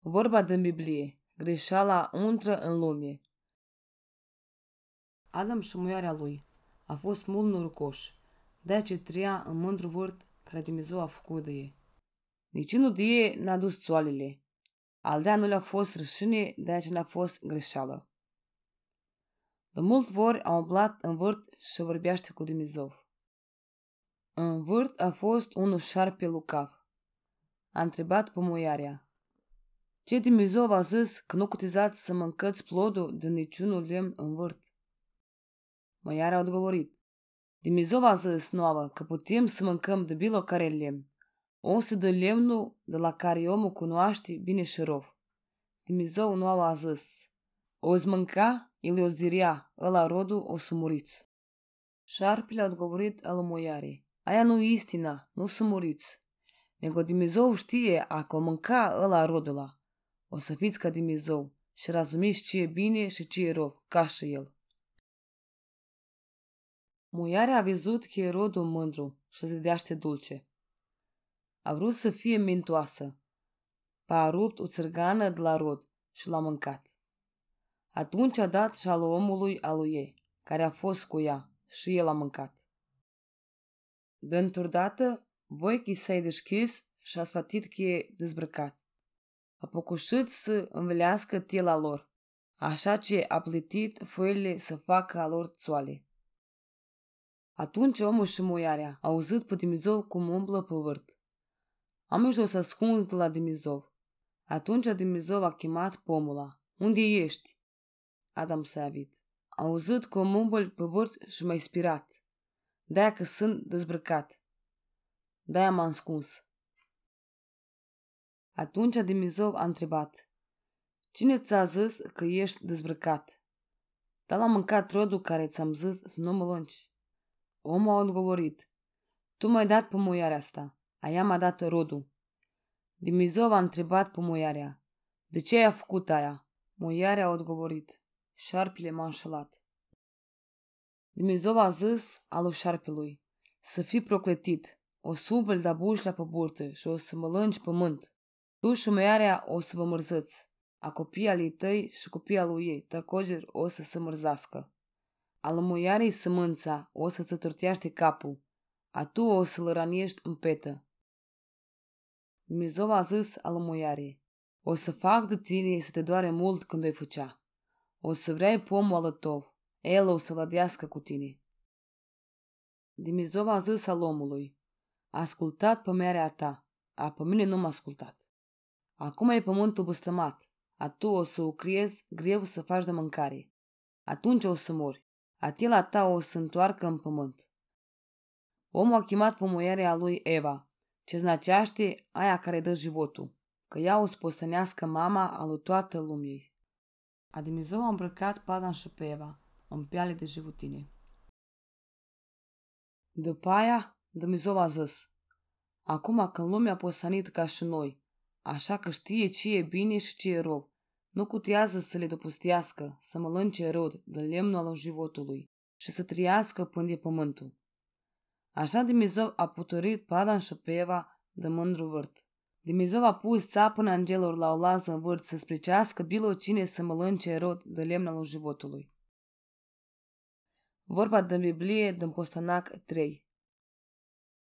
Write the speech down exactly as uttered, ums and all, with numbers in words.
Vorba din Biblie, greșeala intră în lume. Adam și muiarea lui a fost mult norocoși, de ce trăia în mândru vârt care Dumnezeu a făcut de ei. Niciunul de ei n-a dus țoalele, al de nu le-a fost rășine, de ce n-a fost greșeală. De mult ori a umblat în vârt și vorbește cu Dumnezeu. În vârt a fost unul șarpe lucav. A întrebat pe muiarea: ce Dumnezeu v-a zis că nu cotizați să mâncați plodul din niciunul lemn în vârt? Muiarea a odgovorit: Dumnezeu v-a zis nouă că putem să mâncăm de bilo care lemn, însă de lemnul de la care omul cunoaște bine și rău. Dumnezeu nu a zis: o-ți mânca, el o-ți direa, ăla rodul o să muriți. Șarpele a odgovorit al muiarei: aia nu istina, nu să muriți. Nego Dumnezeu știe, ако mânca ăla rodul ăla, o să fiți ca Dumnezeu și razumiți ce e bine și ce e rău, ca și el. Muiarea a văzut că e rodul mândru și zideaște dulce. A vrut să fie mintoasă. Pa a rupt o țărgană de la rod și l-a mâncat. Atunci a dat și al omului al lui ei, care a fost cu ea, și el a mâncat. Dintr-o dată, voichii s-a deschis și a sfatit că e dezbrăcat. A pocușit să învelească tela lor, așa ce a plătit foile să facă a lor țoale. Atunci omul și muiarea au auzit pe Dumnezeu cum umblă pe vârt. Amândoi s-a ascuns de la Dumnezeu. Atunci Dumnezeu a chemat pe omul ăla: unde ești? Adam s-a avit. A auzit cum umbli pe vârt și m-a inspirat. De-aia că sunt dezbrăcat. De-aia m-a ascuns. Atunci Dumnezeu a întrebat: cine ți-a zis că ești dezbrăcat? Dar l-am mâncat rodul care ți-am zis să nu mănânci. Omul a odgovorit: tu m-ai dat pe muiarea asta, a ea m-a dat rodul. Dumnezeu a întrebat pe muiarea: de ce ai făcut aia? Muiarea a odgovorit: șarpele m-a înșelat. Dumnezeu a zis al lui șarpelui: să fii procletit, o să umbli de bușlea pe burtă și o să mănânci pământ. Tu și muiarea o să vă mărziți, a copiii alii tăi și copiii al lui ei, tăcoger o să se mărzească. Al muiarei sămânța o să ți torteaște capul, a tu o să-l raniești în petă. Dumnezeu a zis al muiarei: o să fac de tine să te doare mult când o făcea. O să vrei pomul al tău, el o să lădească cu tine. Dumnezeu a zis al omului: ascultat pe merea ta, a pe mine nu m-a ascultat. Acum e pământul băstămat, a tu o să o criezi greu să faci de mâncare. Atunci o să mori, a tela ta o să întoarcă în pământ. Omul a chemat pe muierea lui Eva, ce znaceaște aia care dă životul, că ea o să postănească mama a lui toată lumii. A Dumnezeu a îmbrăcat pe Adam și pe Eva în piale de životine. După aia, Dumnezeu a zis: acum când lumea a postănit ca și noi, așa că știe ce e bine și ce e rău, nu cutează să le dopustească să mănânce rod de lemnul al životului și să trăiască până de pământul. Așa Dumnezeu a putorit pe Adam și pe Eva de mândru vârt. Dumnezeu a pus țapă angelor la o lază în vârt să spricească bilo cine să mănânce rod de lemn al životului. Vorba din Biblie din Postanac trei.